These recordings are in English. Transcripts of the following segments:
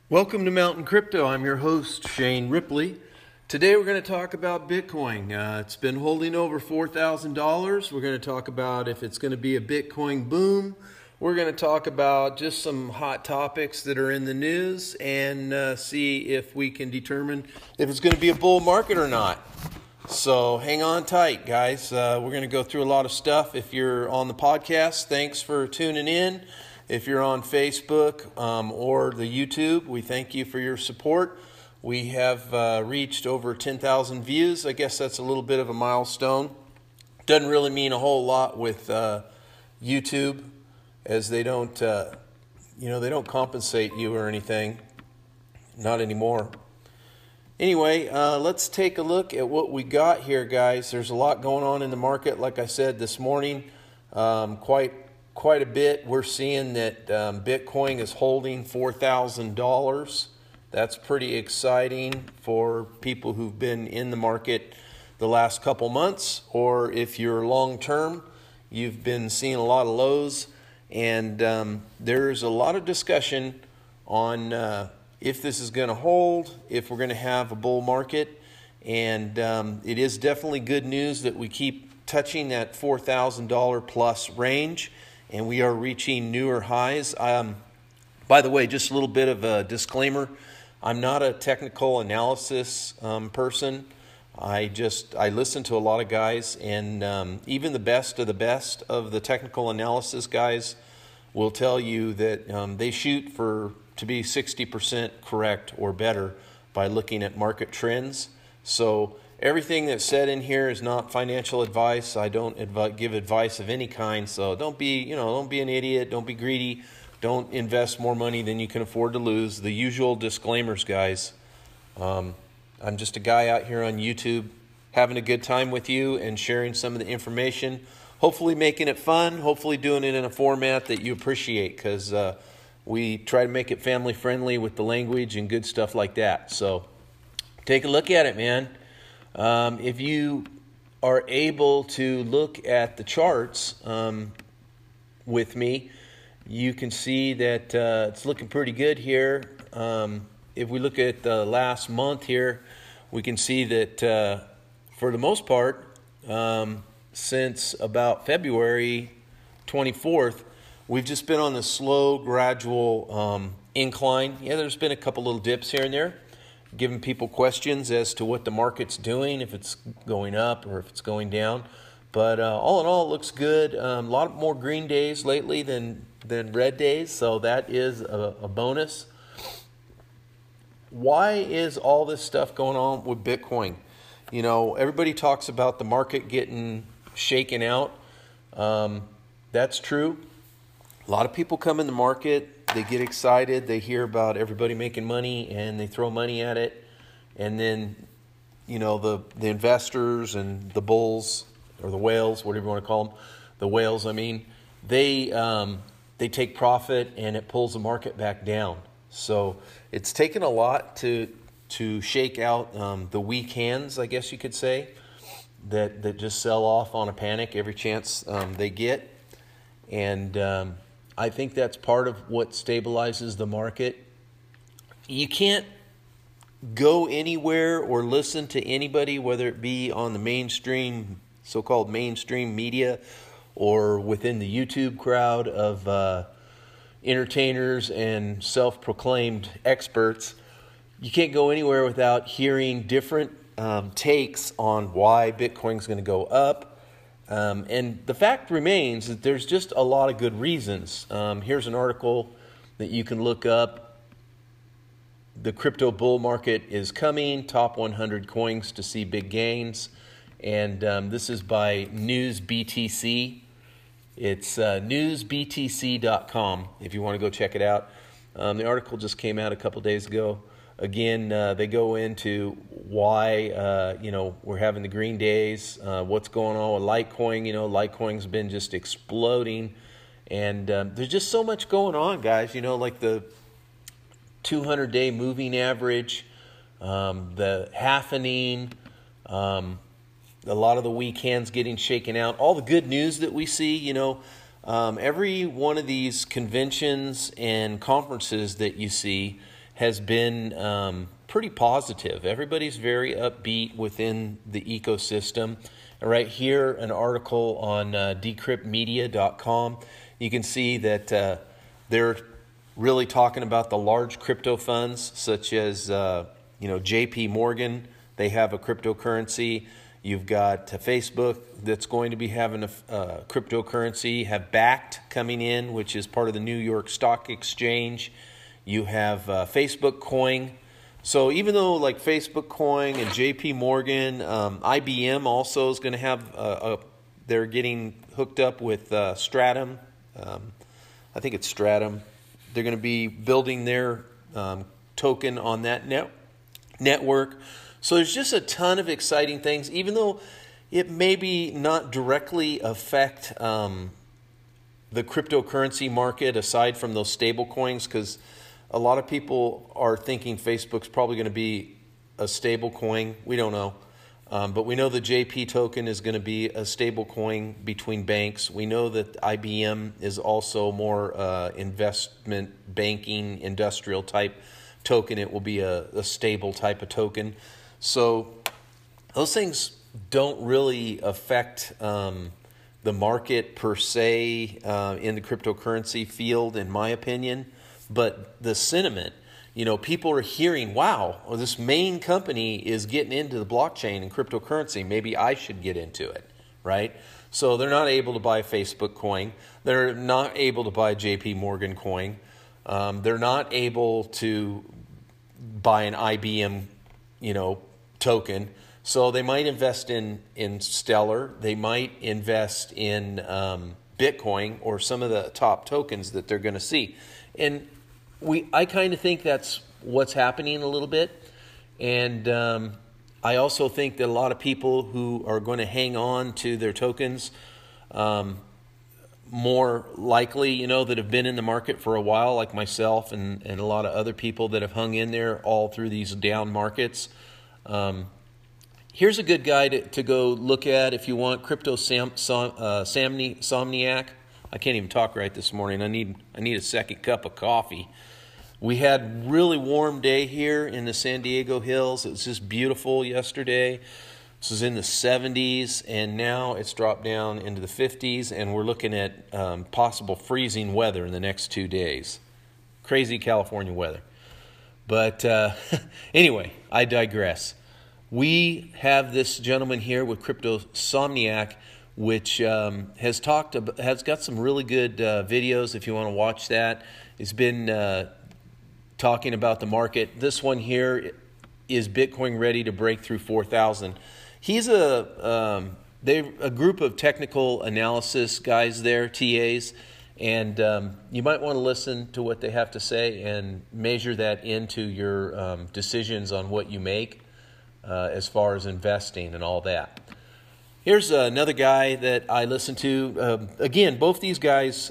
Welcome to Mountain Crypto. I'm your host, Shane Ripley. Today we're going to talk about Bitcoin. It's been holding over $4,000. We're going to talk about if it's going to be a Bitcoin boom. We're going to talk about just some hot topics that are in the news and see if we can determine if it's going to be a bull market or not. So hang on tight, guys. We're going to go through a lot of stuff. If you're on the podcast, thanks for tuning in. If you're on Facebook or the YouTube, we thank you for your support. We have reached over 10,000 views. I guess that's a little bit of a milestone. Doesn't really mean a whole lot with YouTube, as they don't, they don't compensate you or anything. Not anymore. Anyway, let's take a look at what we got here, guys. There's a lot going on in the market. Like I said this morning, quite a bit. We're seeing that Bitcoin is holding $4,000. That's pretty exciting for people who've been in the market the last couple months, or if you're long term, you've been seeing a lot of lows. And there's a lot of discussion on if this is going to hold, if we're going to have a bull market. And it is definitely good news that we keep touching that $4,000 plus range. And we are reaching newer highs. By the way, just a little bit of a disclaimer. I'm not a technical analysis person. I listen to a lot of guys, and even the best of the technical analysis guys will tell you that they shoot to be 60% correct or better by looking at market trends. So everything that's said in here is not financial advice. I don't give advice of any kind. So don't be an idiot. Don't be greedy. Don't invest more money than you can afford to lose. The usual disclaimers, guys. I'm just a guy out here on YouTube having a good time with you and sharing some of the information. Hopefully making it fun. Hopefully doing it in a format that you appreciate, because we try to make it family friendly with the language and good stuff like that. So take a look at it, man. If you are able to look at the charts with me, you can see that it's looking pretty good here. If we look at the last month here, we can see that for the most part, since about February 24th, we've just been on the slow, gradual incline. Yeah, there's been a couple little dips here and there, giving people questions as to what the market's doing, if it's going up or if it's going down. But all in all, it looks good. A lot more green days lately than red days, so that is a bonus. Why is all this stuff going on with Bitcoin? You know, everybody talks about the market getting shaken out. That's true. A lot of people come in the market, they get excited, they hear about everybody making money, and they throw money at it. And then, the investors and the bulls, or the whales, whatever you want to call them, the whales, they take profit, and it pulls the market back down. So it's taken a lot to shake out the weak hands, I guess you could say, that just sell off on a panic every chance they get. And I think that's part of what stabilizes the market. You can't go anywhere or listen to anybody, whether it be on the mainstream, so-called mainstream media, or within the YouTube crowd of entertainers and self-proclaimed experts. You can't go anywhere without hearing different takes on why Bitcoin's going to go up. And the fact remains that there's just a lot of good reasons. Here's an article that you can look up. The crypto bull market is coming. Top 100 coins to see big gains. And this is by NewsBTC. It's newsbtc.com if you want to go check it out. The article just came out a couple days ago. Again, they go into why, we're having the green days, what's going on with Litecoin. Litecoin's been just exploding. And there's just so much going on, guys. Like the 200-day moving average, the halvening, a lot of the weak hands getting shaken out, all the good news that we see, every one of these conventions and conferences that you see has been pretty positive. Everybody's very upbeat within the ecosystem. Right here, an article on decryptmedia.com. You can see that they're really talking about the large crypto funds, such as JP Morgan. They have a cryptocurrency. You've got Facebook that's going to be having a cryptocurrency. Have Bakkt coming in, which is part of the New York Stock Exchange. You have Facebook Coin. So even though like Facebook Coin and JP Morgan, IBM also is going to have, they're getting hooked up with Stratum. I think it's Stratum. They're going to be building their token on that network. So there's just a ton of exciting things, even though it maybe not directly affect the cryptocurrency market aside from those stable coins, because a lot of people are thinking Facebook's probably going to be a stable coin. We don't know. But we know the JP token is going to be a stable coin between banks. We know that IBM is also more investment banking, industrial type token. It will be a stable type of token. So those things don't really affect the market per se in the cryptocurrency field, in my opinion. But the sentiment, people are hearing, wow, well, this main company is getting into the blockchain and cryptocurrency. Maybe I should get into it, right? So they're not able to buy Facebook coin. They're not able to buy JP Morgan coin. They're not able to buy an IBM, token. So they might invest in Stellar. They might invest in Bitcoin or some of the top tokens that they're going to see. And I kind of think that's what's happening a little bit. And I also think that a lot of people who are going to hang on to their tokens more likely, that have been in the market for a while, like myself and a lot of other people that have hung in there all through these down markets. Here's a good guy to go look at if you want. Crypto Somniac. I can't even talk right this morning. I need a second cup of coffee. We had a really warm day here in the San Diego Hills. It was just beautiful yesterday. This was in the 70s, and now it's dropped down into the 50s, and we're looking at possible freezing weather in the next 2 days. Crazy California weather. But anyway, I digress. We have this gentleman here with Crypto Somniac, which has got some really good videos if you want to watch that. It's been talking about the market. This one here is Bitcoin ready to break through 4,000. He's a group of technical analysis guys there, TAs, and you might want to listen to what they have to say and measure that into your decisions on what you make as far as investing and all that. Here's another guy that I listen to. Again, both these guys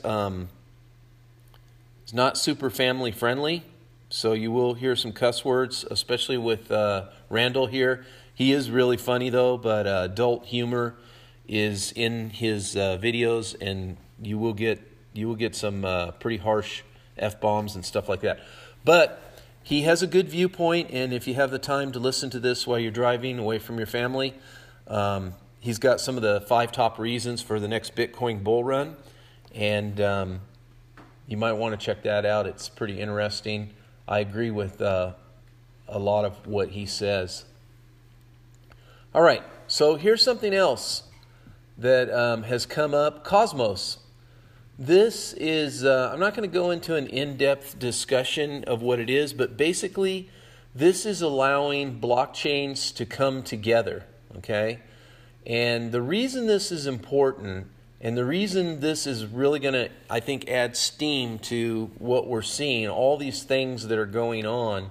is not super family friendly, so you will hear some cuss words, especially with Randall here. He is really funny though, but adult humor is in his videos, and you will get some pretty harsh F-bombs and stuff like that. But he has a good viewpoint, and if you have the time to listen to this while you're driving away from your family, he's got some of the 5 top reasons for the next Bitcoin bull run, and you might want to check that out. It's pretty interesting. I agree with a lot of what he says. All right, so here's something else that has come up. Cosmos. This is, I'm not going to go into an in-depth discussion of what it is, but basically this is allowing blockchains to come together, okay? And the reason this is important, and the reason this is really going to, I think, add steam to what we're seeing, all these things that are going on,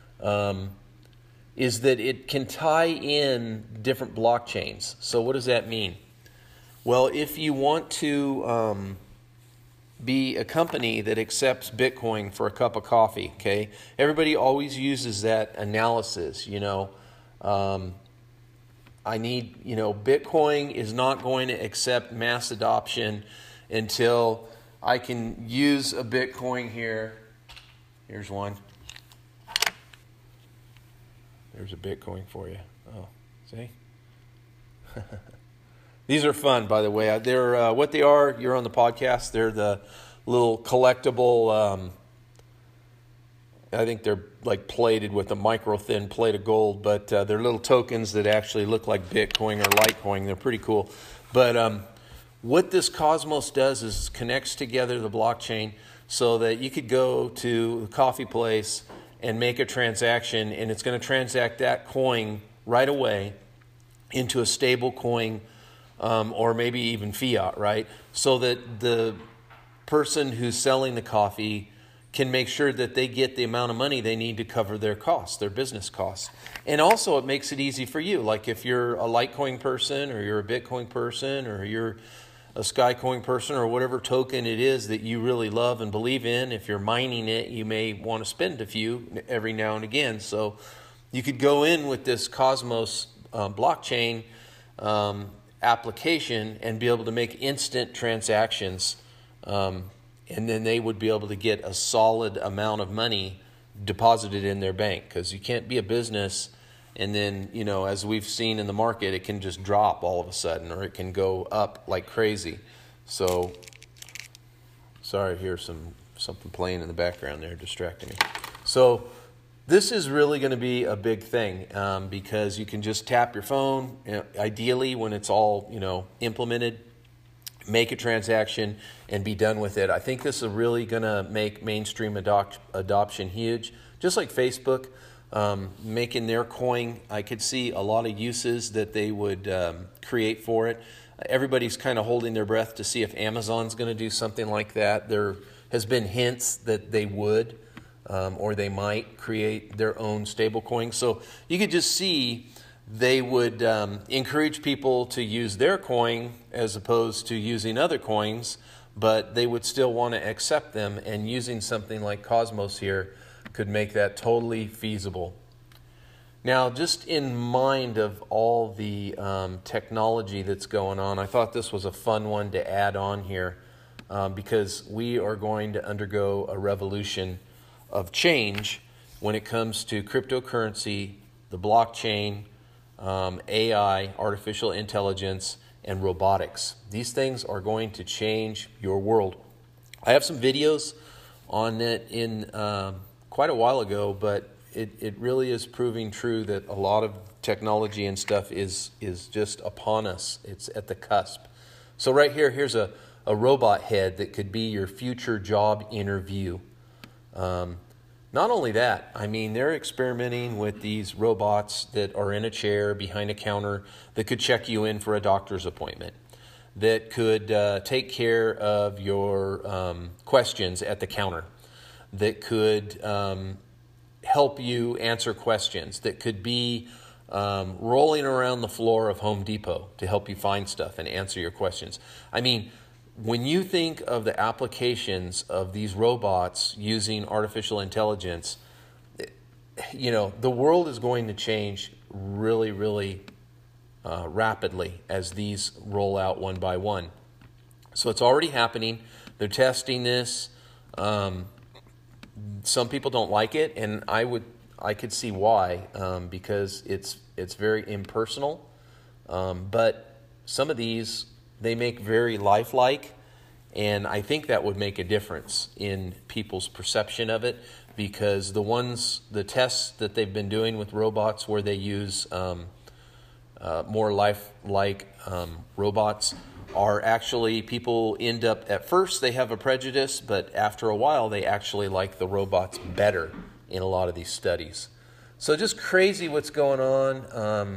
is that it can tie in different blockchains. So what does that mean? Well, if you want to be a company that accepts Bitcoin for a cup of coffee, okay? Everybody always uses that analysis, I need, Bitcoin is not going to accept mass adoption until I can use a Bitcoin here. Here's one. There's a Bitcoin for you. Oh, see? These are fun, by the way. They're what they are. You're on the podcast. They're the little collectible. I think they're like plated with a micro thin plate of gold, but they're little tokens that actually look like Bitcoin or Litecoin. They're pretty cool. But what this Cosmos does is connects together the blockchain so that you could go to a coffee place and make a transaction, and it's going to transact that coin right away into a stable coin, or maybe even fiat, right? So that the person who's selling the coffee can make sure that they get the amount of money they need to cover their costs, their business costs. And also it makes it easy for you. Like if you're a Litecoin person, or you're a Bitcoin person, or you're a Skycoin person, or whatever token it is that you really love and believe in, if you're mining it, you may want to spend a few every now and again. So you could go in with this Cosmos blockchain application and be able to make instant transactions, and then they would be able to get a solid amount of money deposited in their bank, because you can't be a business and then, you know, as we've seen in the market, it can just drop all of a sudden, or it can go up like crazy. So, sorry, here's something playing in the background there, distracting me. So this is really going to be a big thing, because you can just tap your phone, ideally when it's all, you know, implemented, make a transaction and be done with it. I think this is really going to make mainstream adoption huge, just like Facebook. Making their coin, I could see a lot of uses that they would create for it. Everybody's kind of holding their breath to see if Amazon's going to do something like that. There has been hints that they would, or they might create their own stable coin. So you could just see they would encourage people to use their coin as opposed to using other coins, but they would still want to accept them, and using something like Cosmos here could make that totally feasible. Now, just in mind of all the technology that's going on, I thought this was a fun one to add on here, because we are going to undergo a revolution of change when it comes to cryptocurrency, the blockchain, AI, artificial intelligence, and robotics. These things are going to change your world. I have some videos on it in quite a while ago, but it really is proving true that a lot of technology and stuff is just upon us. It's at the cusp. So right here, here's a robot head that could be your future job interview. Not only that, I mean, they're experimenting with these robots that are in a chair behind a counter that could check you in for a doctor's appointment, that could take care of your questions at the counter, that could help you answer questions, that could be rolling around the floor of Home Depot to help you find stuff and answer your questions. I mean, when you think of the applications of these robots using artificial intelligence, you know, the world is going to change really, really rapidly as these roll out one by one. So it's already happening. They're testing this. Some people don't like it, and I could see why, because it's very impersonal. But some of these, they make very lifelike, and I think that would make a difference in people's perception of it, because the tests that they've been doing with robots where they use more lifelike robots are actually, people end up, at first they have a prejudice, but after a while they actually like the robots better in a lot of these studies. So just crazy what's going on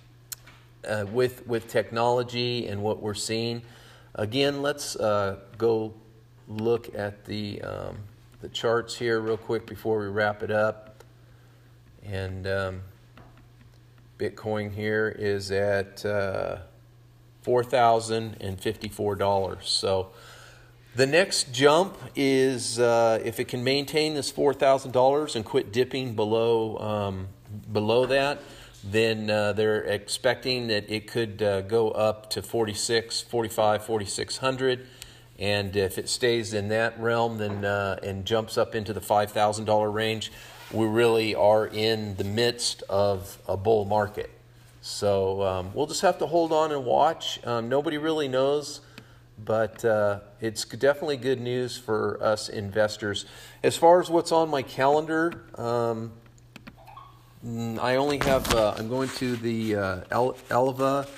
with technology and what we're seeing. Again, let's go look at the charts here real quick before we wrap it up. And Bitcoin here is at $4,054. So the next jump is if it can maintain this $4,000 and quit dipping below that, then they're expecting that it could go up to 4,600. And if it stays in that realm, then and jumps up into the $5,000 range, we really are in the midst of a bull market. So we'll just have to hold on and watch. Nobody really knows, but it's definitely good news for us investors. As far as what's on my calendar, I only have, I'm going to the ELVA,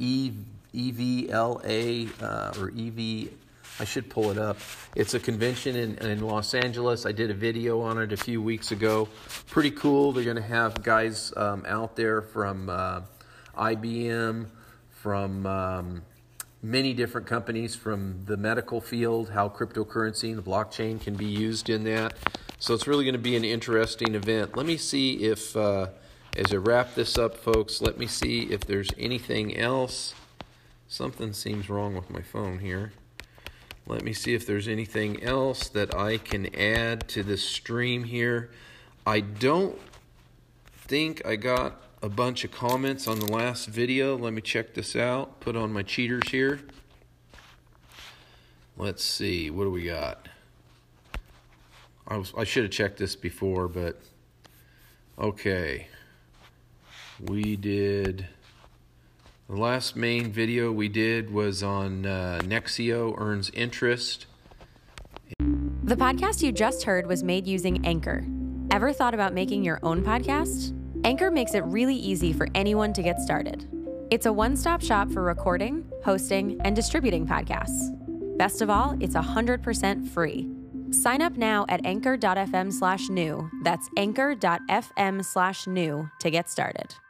EVLA, or EV, I should pull it up. It's a convention in Los Angeles. I did a video on it a few weeks ago. Pretty cool. They're going to have guys out there from IBM, from many different companies, from the medical field, how cryptocurrency and the blockchain can be used in that. So it's really going to be an interesting event. Let me see if, as I wrap this up, folks, let me see if there's anything else. Something seems wrong with my phone here. Let me see if there's anything else that I can add to this stream here. I don't think I got a bunch of comments on the last video. Let me check this out. Put on my cheaters here. Let's see. What do we got? I should have checked this before, but okay. We did... The last main video we did was on Nexio earns interest. The podcast you just heard was made using Anchor. Ever thought about making your own podcast? Anchor makes it really easy for anyone to get started. It's a one-stop shop for recording, hosting, and distributing podcasts. Best of all, it's 100% free. Sign up now at anchor.fm/new. That's anchor.fm/new to get started.